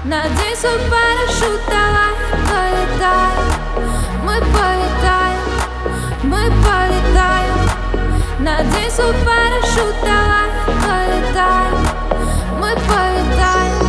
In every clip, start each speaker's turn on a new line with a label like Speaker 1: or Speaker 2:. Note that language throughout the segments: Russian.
Speaker 1: Надень свой парашют, давай полетаем. Мы полетаем, мы полетаем. Надень свой парашют, давай полетаем. Мы полетаем.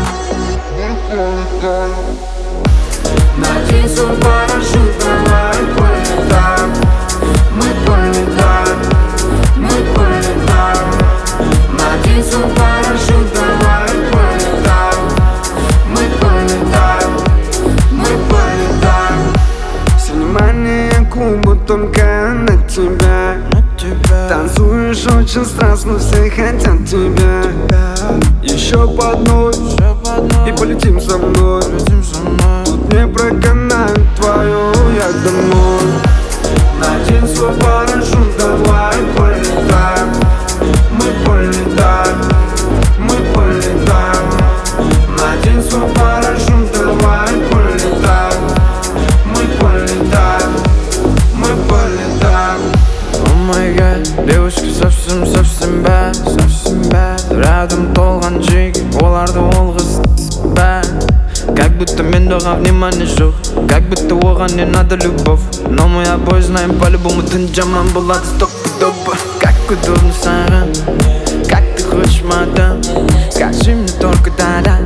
Speaker 2: Надень свой парашют, давай полетаем. Мы полетаем, мы полетаем. Надень свой парашют, давай полетаем. Мы полетаем, мы полетаем. Все внимание клуба только на тебя. Танцуешь очень страстно, все хотят тебя. Еще по одной и полетим со мной. Тут не проканает твою, я домой. Надень свой парашют, давай полетаем. Мы полетаем, мы полетаем. Надень свой парашют, давай полетаем. Мы полетаем, мы полетаем.
Speaker 3: О май гад, девушка совсем bad. Рядом толған жиги, оларды олғыз bad. Как будто мен оған внимание жоқ, как будто оған не надо любовь. Но мы обои знаем, по-любому түн жаман болады стопудово. Как удобно саған, как ты хочешь, мадам. Скажи мне только да-да.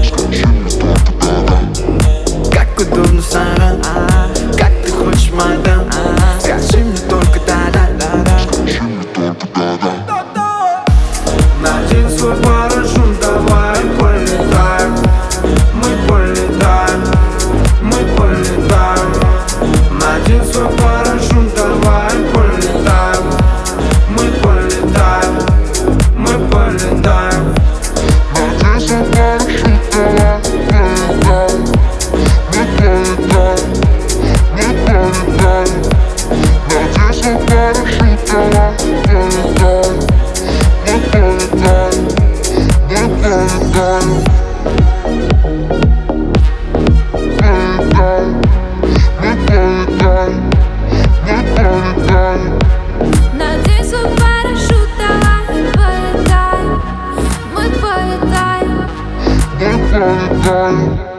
Speaker 3: Как удобно саған, как ты хочешь, мадам. Скажи мне только да-да.
Speaker 2: Надень свой парашют, давай полетаем. Мы полетаем, мы полетаем. Надень свой парашют, давай полетаем. Мы полетаем, мы полетаем. Надень свой парашют, давай полетаем. Мы полетаем, мы полетаем. Надень свой парашют, давай полетаем. Мы полетаем, мы полетаем.
Speaker 1: Надень свой парашют, давай полетаем. Мы полетаем.
Speaker 2: Мы полетаем.